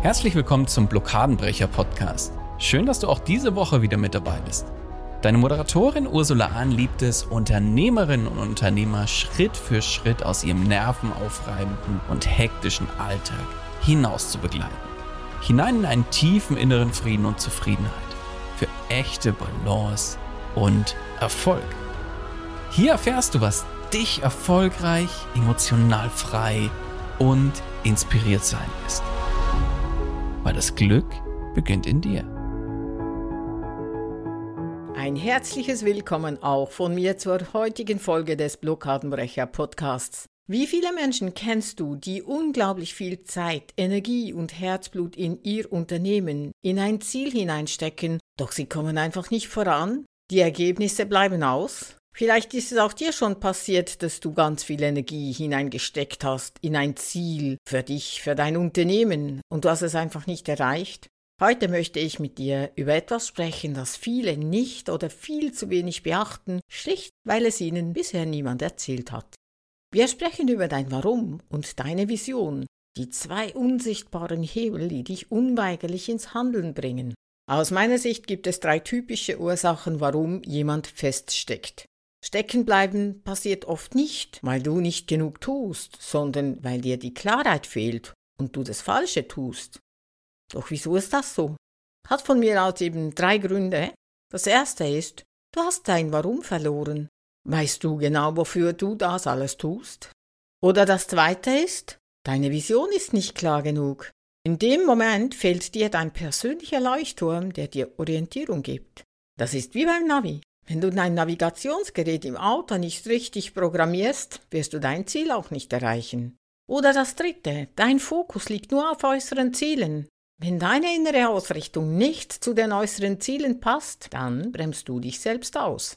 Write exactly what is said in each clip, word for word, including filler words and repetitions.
Herzlich willkommen zum Blockadenbrecher-Podcast. Schön, dass du auch diese Woche wieder mit dabei bist. Deine Moderatorin Ursula Ahn liebt es, Unternehmerinnen und Unternehmer Schritt für Schritt aus ihrem nervenaufreibenden und hektischen Alltag hinaus zu begleiten. Hinein in einen tiefen inneren Frieden und Zufriedenheit. Für echte Balance und Erfolg. Hier erfährst du, was dich erfolgreich, emotional frei und inspiriert sein lässt. Weil das Glück beginnt in dir. Ein herzliches Willkommen auch von mir zur heutigen Folge des Blockadenbrecher-Podcasts. Wie viele Menschen kennst du, die unglaublich viel Zeit, Energie und Herzblut in ihr Unternehmen, in ein Ziel hineinstecken, doch sie kommen einfach nicht voran? Die Ergebnisse bleiben aus? Vielleicht ist es auch dir schon passiert, dass du ganz viel Energie hineingesteckt hast in ein Ziel für dich, für dein Unternehmen und du hast es einfach nicht erreicht. Heute möchte ich mit dir über etwas sprechen, das viele nicht oder viel zu wenig beachten, schlicht weil es ihnen bisher niemand erzählt hat. Wir sprechen über dein Warum und deine Vision, die zwei unsichtbaren Hebel, die dich unweigerlich ins Handeln bringen. Aus meiner Sicht gibt es drei typische Ursachen, warum jemand feststeckt. Stecken bleiben passiert oft nicht, weil du nicht genug tust, sondern weil dir die Klarheit fehlt und du das Falsche tust. Doch wieso ist das so? Hat von mir aus eben drei Gründe. Das erste ist, du hast dein Warum verloren. Weißt du genau, wofür du das alles tust? Oder das zweite ist, deine Vision ist nicht klar genug. In dem Moment fehlt dir dein persönlicher Leuchtturm, der dir Orientierung gibt. Das ist wie beim Navi. Wenn du dein Navigationsgerät im Auto nicht richtig programmierst, wirst du dein Ziel auch nicht erreichen. Oder das dritte, dein Fokus liegt nur auf äußeren Zielen. Wenn deine innere Ausrichtung nicht zu den äußeren Zielen passt, dann bremst du dich selbst aus.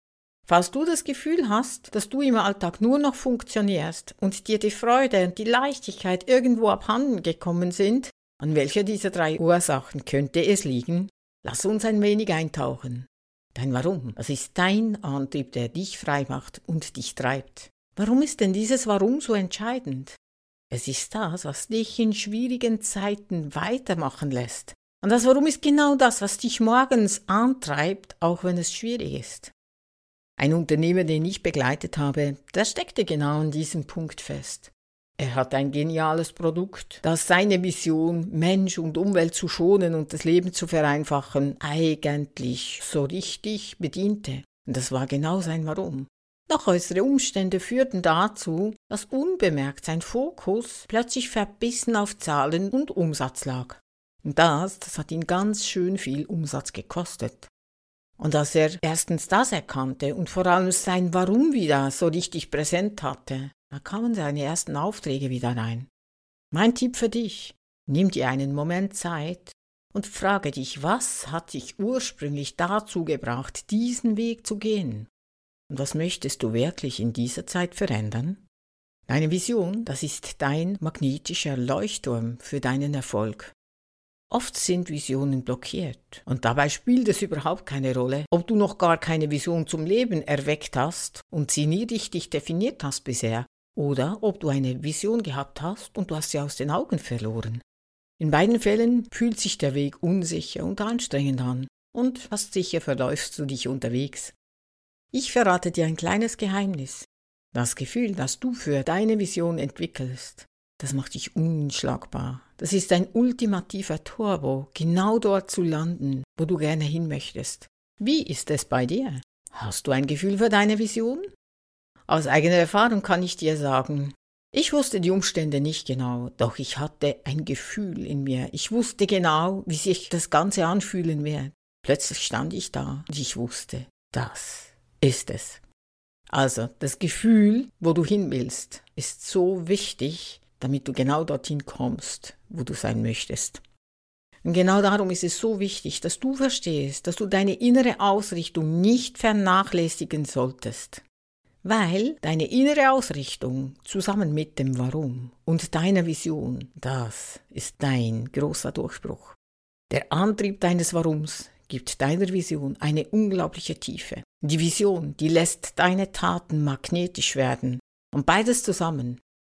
Falls du das Gefühl hast, dass du im Alltag nur noch funktionierst und dir die Freude und die Leichtigkeit irgendwo abhanden gekommen sind, an welcher dieser drei Ursachen könnte es liegen? Lass uns ein wenig eintauchen. Dein Warum, das ist dein Antrieb, der dich frei macht und dich treibt. Warum ist denn dieses Warum so entscheidend? Es ist das, was dich in schwierigen Zeiten weitermachen lässt. Und das Warum ist genau das, was dich morgens antreibt, auch wenn es schwierig ist. Ein Unternehmer, den ich begleitet habe, der steckte genau an diesem Punkt fest. Er hat ein geniales Produkt, das seine Vision, Mensch und Umwelt zu schonen und das Leben zu vereinfachen, eigentlich so richtig bediente. Und das war genau sein Warum. Doch äußere Umstände führten dazu, dass unbemerkt sein Fokus plötzlich verbissen auf Zahlen und Umsatz lag. Und das, das hat ihn ganz schön viel Umsatz gekostet. Und als er erstens das erkannte und vor allem sein Warum wieder so richtig präsent hatte, da kamen seine ersten Aufträge wieder rein. Mein Tipp für dich, nimm dir einen Moment Zeit und frage dich, was hat dich ursprünglich dazu gebracht, diesen Weg zu gehen? Und was möchtest du wirklich in dieser Zeit verändern? Deine Vision, das ist dein magnetischer Leuchtturm für deinen Erfolg. Oft sind Visionen blockiert und dabei spielt es überhaupt keine Rolle, ob du noch gar keine Vision zum Leben erweckt hast und sie nie richtig definiert hast bisher oder ob du eine Vision gehabt hast und du hast sie aus den Augen verloren. In beiden Fällen fühlt sich der Weg unsicher und anstrengend an und fast sicher verläufst du dich unterwegs. Ich verrate dir ein kleines Geheimnis. Das Gefühl, das du für deine Vision entwickelst, das macht dich unschlagbar. Das ist ein ultimativer Turbo, genau dort zu landen, wo du gerne hin möchtest. Wie ist es bei dir? Hast du ein Gefühl für deine Vision? Aus eigener Erfahrung kann ich dir sagen, ich wusste die Umstände nicht genau, doch ich hatte ein Gefühl in mir. Ich wusste genau, wie sich das Ganze anfühlen wird. Plötzlich stand ich da und ich wusste, das ist es. Also, das Gefühl, wo du hin willst, ist so wichtig, damit du genau dorthin kommst, wo du sein möchtest. Und genau darum ist es so wichtig, dass du verstehst, dass du deine innere Ausrichtung nicht vernachlässigen solltest. Weil deine innere Ausrichtung zusammen mit dem Warum und deiner Vision, das ist dein großer Durchbruch. Der Antrieb deines Warums gibt deiner Vision eine unglaubliche Tiefe. Die Vision, die lässt deine Taten magnetisch werden. Und beides zusammen,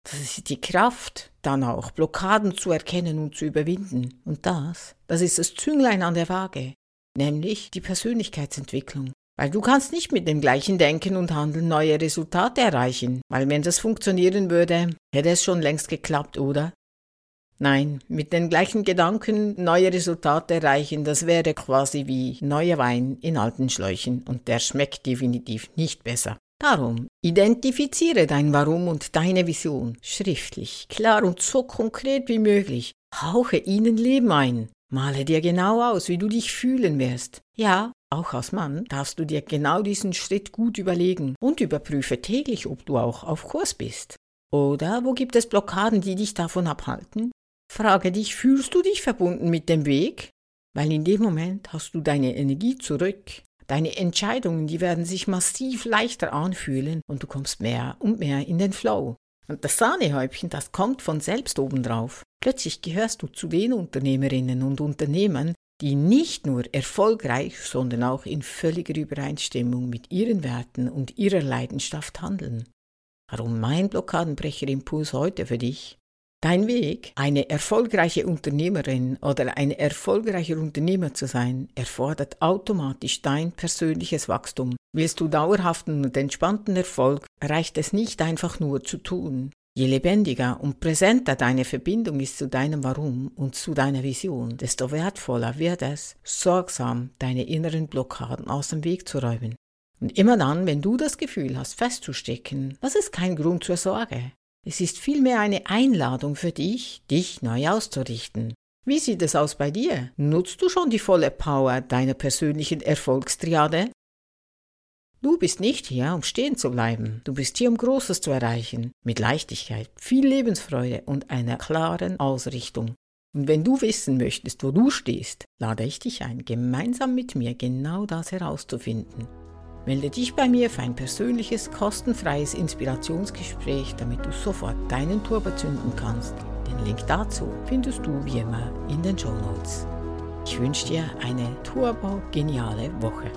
Das ist die Kraft, dann auch Blockaden zu erkennen und zu überwinden. Und das, das ist das Zünglein an der Waage, nämlich die Persönlichkeitsentwicklung. Weil du kannst nicht mit dem gleichen Denken und Handeln neue Resultate erreichen, weil wenn das funktionieren würde, hätte es schon längst geklappt, oder? Nein, mit den gleichen Gedanken neue Resultate erreichen, das wäre quasi wie neuer Wein in alten Schläuchen und der schmeckt definitiv nicht besser. Darum, identifiziere dein Warum und deine Vision schriftlich, klar und so konkret wie möglich. Hauche ihnen Leben ein. Male dir genau aus, wie du dich fühlen wirst. Ja, auch als Mann darfst du dir genau diesen Schritt gut überlegen und überprüfe täglich, ob du auch auf Kurs bist. Oder wo gibt es Blockaden, die dich davon abhalten? Frage dich, fühlst du dich verbunden mit dem Weg? Weil in dem Moment hast du deine Energie zurück. Deine Entscheidungen, die werden sich massiv leichter anfühlen und du kommst mehr und mehr in den Flow. Und das Sahnehäubchen, das kommt von selbst obendrauf. Plötzlich gehörst du zu den Unternehmerinnen und Unternehmern, die nicht nur erfolgreich, sondern auch in völliger Übereinstimmung mit ihren Werten und ihrer Leidenschaft handeln. Warum mein Blockadenbrecher-Impuls heute für dich? Dein Weg, eine erfolgreiche Unternehmerin oder ein erfolgreicher Unternehmer zu sein, erfordert automatisch dein persönliches Wachstum. Willst du dauerhaften und entspannten Erfolg, reicht es nicht einfach nur zu tun. Je lebendiger und präsenter deine Verbindung ist zu deinem Warum und zu deiner Vision, desto wertvoller wird es, sorgsam deine inneren Blockaden aus dem Weg zu räumen. Und immer dann, wenn du das Gefühl hast, festzustecken, das ist kein Grund zur Sorge. Es ist vielmehr eine Einladung für dich, dich neu auszurichten. Wie sieht es aus bei dir? Nutzt du schon die volle Power deiner persönlichen Erfolgstriade? Du bist nicht hier, um stehen zu bleiben. Du bist hier, um Großes zu erreichen. Mit Leichtigkeit, viel Lebensfreude und einer klaren Ausrichtung. Und wenn du wissen möchtest, wo du stehst, lade ich dich ein, gemeinsam mit mir genau das herauszufinden. Melde dich bei mir für ein persönliches, kostenfreies Inspirationsgespräch, damit du sofort deinen Turbo zünden kannst. Den Link dazu findest du wie immer in den Shownotes. Ich wünsche dir eine turbo-geniale Woche.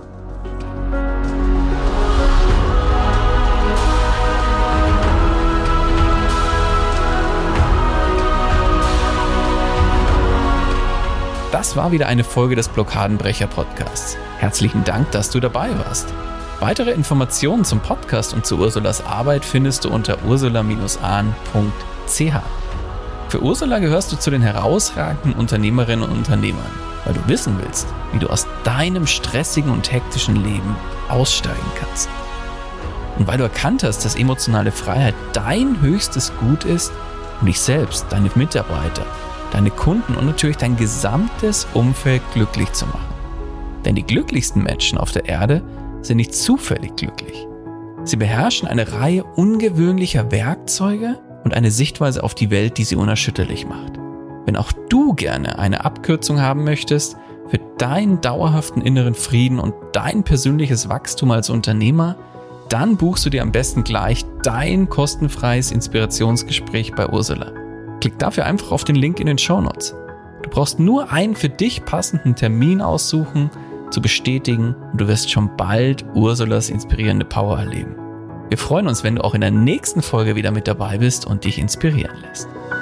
Das war wieder eine Folge des Blockadenbrecher-Podcasts. Herzlichen Dank, dass du dabei warst. Weitere Informationen zum Podcast und zu Ursulas Arbeit findest du unter ursula Bindestrich ahn Punkt c h. Für Ursula gehörst du zu den herausragenden Unternehmerinnen und Unternehmern, weil du wissen willst, wie du aus deinem stressigen und hektischen Leben aussteigen kannst. Und weil du erkannt hast, dass emotionale Freiheit dein höchstes Gut ist, um dich selbst, deine Mitarbeiter, deine Kunden und natürlich dein gesamtes Umfeld glücklich zu machen. Denn die glücklichsten Menschen auf der Erde sind nicht zufällig glücklich. Sie beherrschen eine Reihe ungewöhnlicher Werkzeuge und eine Sichtweise auf die Welt, die sie unerschütterlich macht. Wenn auch du gerne eine Abkürzung haben möchtest für deinen dauerhaften inneren Frieden und dein persönliches Wachstum als Unternehmer, dann buchst du dir am besten gleich dein kostenfreies Inspirationsgespräch bei Ursula. Klick dafür einfach auf den Link in den Shownotes. Du brauchst nur einen für dich passenden Termin aussuchen, zu bestätigen und du wirst schon bald Ursulas inspirierende Power erleben. Wir freuen uns, wenn du auch in der nächsten Folge wieder mit dabei bist und dich inspirieren lässt.